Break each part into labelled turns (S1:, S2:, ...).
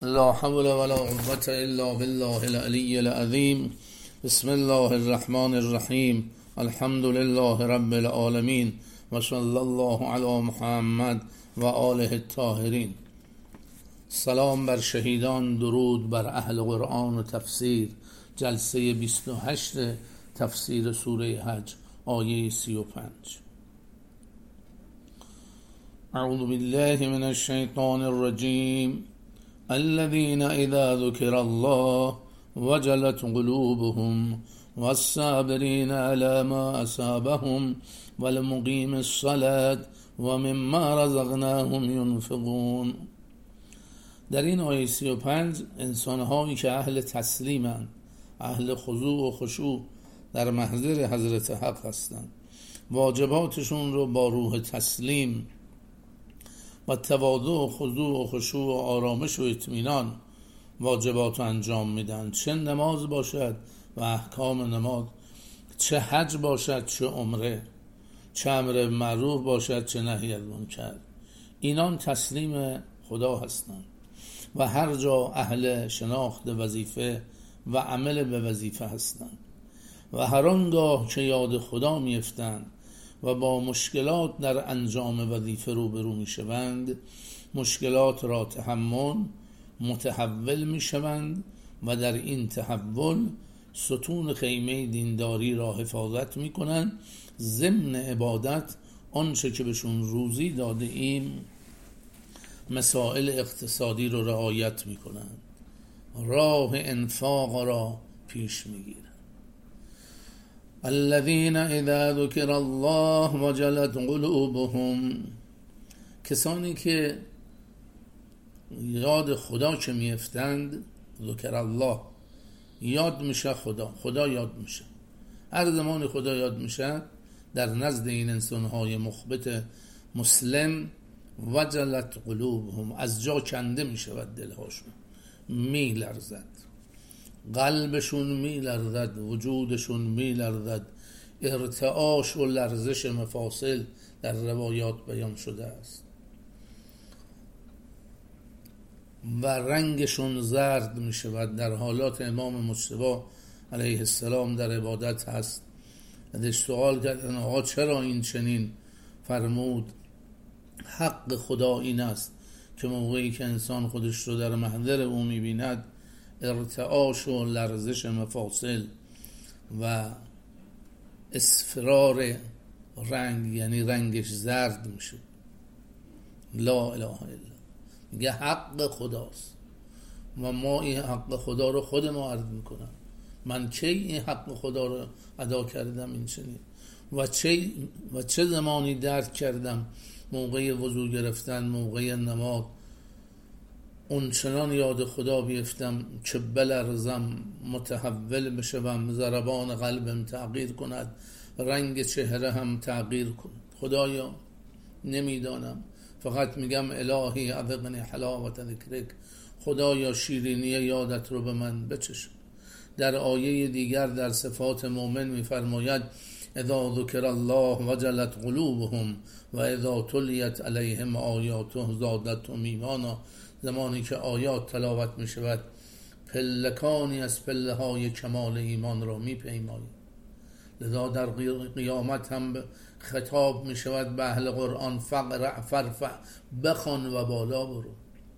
S1: لا حول ولا قوة الا بالله العلی العظیم. بسم الله الرحمن الرحیم. الحمد لله رب العالمین و صلی الله علی محمد و آله الطاهرین. سلام بر شهیدان، درود بر اهل قرآن و تفسیر. جلسه 28 تفسیر سوره حج، آیه 35. اعوذ بالله من الشیطان الرجیم. الذين اذا ذكر الله وجلت قلوبهم والصابرين على ما اصابهم والمقيم الصلاة ومما رزقناهم ينفقون. در این آیه 35 انسان‌هایی که اهل تسلیمند، اهل خضوع و خشوع در محضر حضرت حق هستند، واجباتشون رو با روح تسلیم و تواضع و خضوع و خشوع و آرامش و اطمینان واجبات رو انجام میدن. چه نماز باشد و احکام نماز، چه حج باشد چه عمره، چه امر معروف باشد چه نهی از منکر، اینان تسلیم خدا هستند و هر جا اهل شناخت وظیفه و عمل به وظیفه هستند و هر آنگاه که یاد خدا میفتند و با مشکلات در انجام وظیفه روبرو میشوند، مشکلات را متحول میشوند و در این تحول ستون خیمه دینداری را حفاظت میکنند. ضمن عبادت آنچه که بهشون روزی داده ایم، مسائل اقتصادی رو رعایت میکنند، راه انفاق را پیش میگیرند. الذين اذا ذكر الله وجلت قلوبهم، کسانی که یاد خدا که میفتند، ذکر الله، یاد میشه خدا یاد میشه. هر زمان خدا یاد میشه در نزد این انسانهای مخبت مسلم، وجلت قلوبهم، از جا کنده میشه و دلهاشون میلرزد، قلبشون میلرزد، وجودشون میلرزد. ارتعاش و لرزش مفاصل در روایات بیان شده است و رنگشون زرد میشود. در حالات امام مجتبی علیه السلام در عبادت هست، ازش سوال کردن آقا چرا این چنین؟ فرمود حق خدا این است که موقعی که انسان خودش رو در محضر او میبیند، ارتعاش و لرزش مفاصل و اصفرار رنگ، یعنی رنگش زرد میشه. لا اله الا، میگه حق خداست و ما این حق خدا رو خود ما عرض میکنم. من کی این حق خدا رو ادا کردم این چنین و چه زمانی درک کردم موقع وضو گرفتن، موقع نماز، اون چنان یاد خدا بیفتم که بلرزم، متحول بشم، ضربان قلبم تغییر کند، رنگ چهره هم تغییر کند. خدایا نمیدانم، فقط میگم الهی اذقنی حلاوت ذکرک، خدایا شیرینی یادت رو به من بچشون. در آیه دیگر در صفات مؤمن میفرماید اذا ذکر الله وجلت قلوبهم و اذا تلیت علیهم آیاته زادتهم ایمانا. زمانی که آیات تلاوت می شود، پلکانی از پله های کمال ایمان را می پیمایید. لذا در قیامت هم خطاب می شود به اهل قرآن فقرع فرفع، بخوان و بالا برو.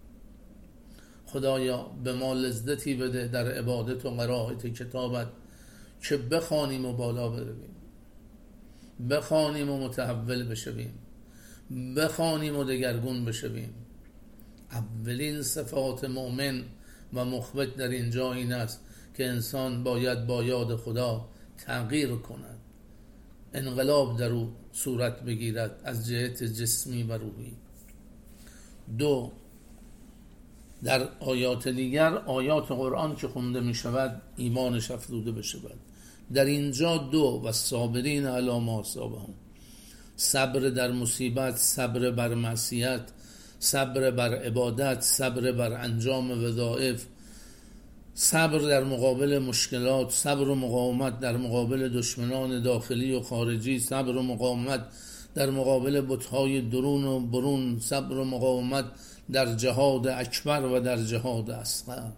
S1: خدایا به ما لذتی بده در عبادت و قرائت کتابت که بخوانیم و بالا برویم، بخوانیم و متحول بشویم، بخوانیم و دگرگون بشویم. اولین صفات مؤمن و مخبت در اینجا این است که انسان باید با یاد خدا تغییر کند، انقلاب در او صورت بگیرد از جهت جسمی و روحی. دو، در آیات دیگر، آیات قرآن که خونده می شود، ایمانش افزوده بشود. در اینجا دو، و صابرین علی ما اصابهم، صبر در مصیبت، صبر بر معصیت، صبر بر عبادت، صبر بر انجام وظایف، صبر در مقابل مشکلات، صبر و مقاومت در مقابل دشمنان داخلی و خارجی، صبر و مقاومت در مقابل بت‌های درون و برون، صبر و مقاومت در جهاد اکبر و در جهاد اصغر.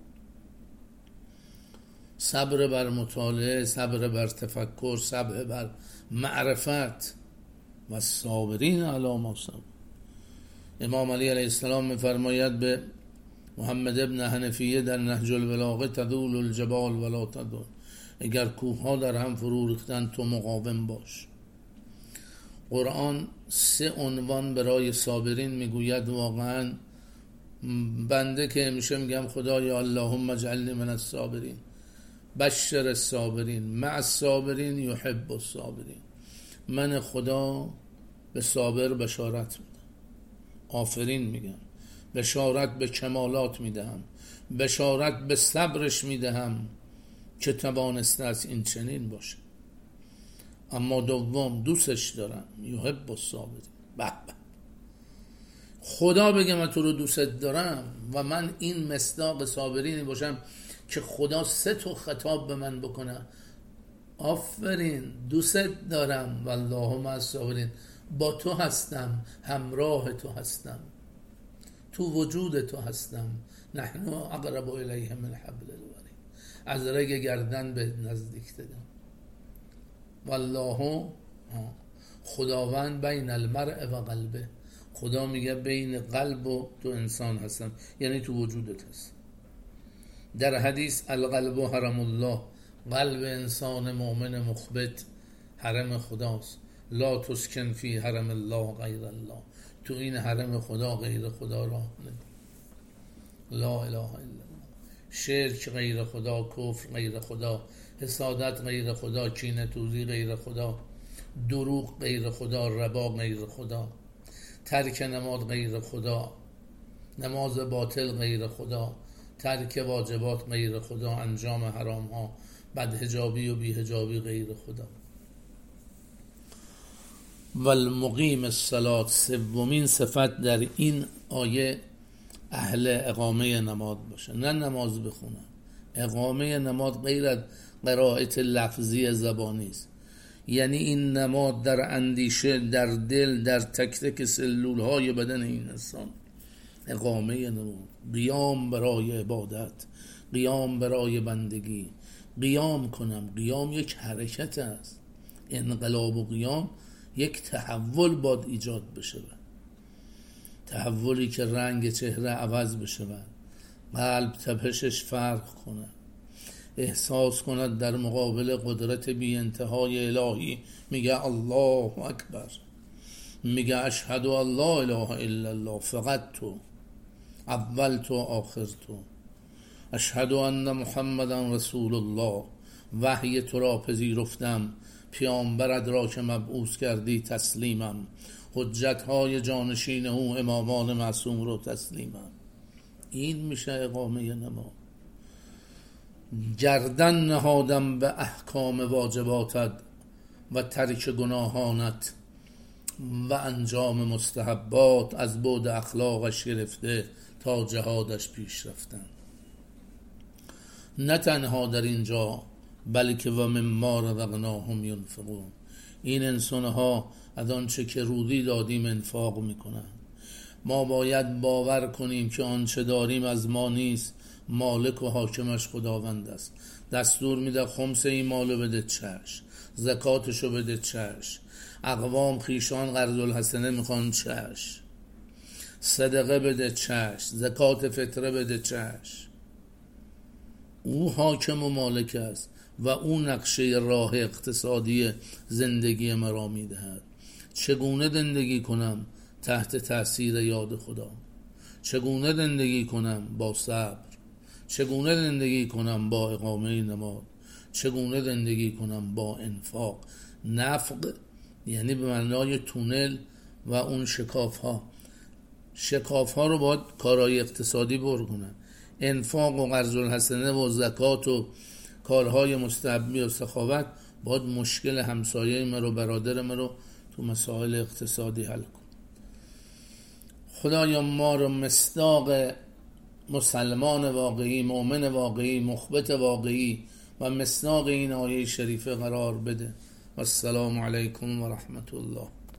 S1: صبر بر مطالعه، صبر بر تفکر، صبر بر معرفت و صابرین علی ما صبر. امام علی علیه السلام می‌فرماید به محمد ابن حنفیه در نهج البلاغه: تذول الجبال ولا تذل. اگر کوه‌ها در هم فرو ریختن تو مقاوم باش. قرآن 3 عنوان برای صابرین میگوید. واقعا بنده که میشه میگم خدایا اللهم اجعلنی من الصابرین، بشر الصابرین، مع الصابرین یحب الصابرین. من خدا به صابر بشارت میدم، آفرین میگم، بشارت به کمالات میدهم، بشارت به صبرش میدهم که توانسته از این چنین باشه. اما دوم دوستش دارم، یحب الصابرین. به به، خدا بگه من تو رو دوست دارم و من این مصداق صابرینی باشم که خدا 3 خطاب به من بکنه: آفرین، دوست دارم، والله مع الصابرین، با تو هستم، همراه تو هستم، تو وجود تو هستم، نحن اقرب الیه من حبل الورید، از رگ گردن به نزدیک ترم. والله، خداوند بین المرء و قلبه، خدا میگه بین قلب و تو انسان هستم، یعنی تو وجودت هست. در حدیث القلب حرم الله، قلب انسان مؤمن مخبت حرم خداست. لا تسکن فی حرم الله غیر الله، تو این حرم خدا غیر خدا راه نمی. لا اله الا الله. شرک غیر خدا، کفر غیر خدا، حسادت غیر خدا، کینه توزی غیر خدا، دروغ غیر خدا، ربا غیر خدا، ترک نماز غیر خدا، نماز باطل غیر خدا، ترک واجبات غیر خدا، انجام حرام ها، بدحجابی و بیحجابی غیر خدا. والمقیم الصلاة، 3مین صفت در این آیه اهل اقامه نماز باشه، نه نماز بخونه. اقامه نماز غیر از قرائت لفظی زبانی است، یعنی این نماز در اندیشه، در دل، در تک تک سلول های بدن این انسان. اقامه نماز، قیام برای عبادت، قیام برای بندگی، قیام کنم. قیام یک حرکت است. انقلاب و قیام یک تحول باید ایجاد بشه، تحولی که رنگ چهره عوض بشه، قلب تپشش فرق کنه، احساس کند در مقابل قدرت بی انتهای الهی میگه الله اکبر، میگه اشهد ان لا اله الا الله، فقط تو، اول تو آخر تو، اشهد ان محمدا رسول الله، وحی تو را پذیرفتم، پیامبرت را که مبعوث کردی تسلیمم، حجتهای جانشین او امامان معصوم رو تسلیمم. این میشه اقامه نماز. گردن نهادم به احکام واجباتت و ترک گناهانت و انجام مستحبات، از بعد اخلاقش گرفته تا جهادش پیش رفتن. نه تنها در اینجا بلکه و مما رزقناهم ینفقون، این انسانها از آنچه که روزی دادیم انفاق میکنن. ما باید باور کنیم که آنچه داریم از ما نیست، مالک و حاکمش خداوند است. دستور میده خمس این مالو بده، چشم. زکاتشو بده، چشم. اقوام خیشان قرض الحسنه میخوان، چشم. صدقه بده، چشم. زکات فطره بده، چشم. او حاکم و مالک است و او نقشه راه اقتصادی زندگی مرا میدهد. چگونه زندگی کنم؟ تحت تاثیر یاد خدا. چگونه زندگی کنم؟ با صبر. چگونه زندگی کنم؟ با اقامه نماز. چگونه زندگی کنم؟ با انفاق. نفق یعنی به معنای تونل و اون شکاف ها رو باید کارهای اقتصادی برکنن. انفاق و قرض الحسنه و زکات و کارهای مستحبی و سخاوت باید مشکل همسایه من رو، برادر من رو تو مسائل اقتصادی حل کن. خدایا ما رو مصداق مسلمان واقعی، مؤمن واقعی، مخبت واقعی و مصداق این آیه شریفه قرار بده. و السلام علیکم و رحمت الله.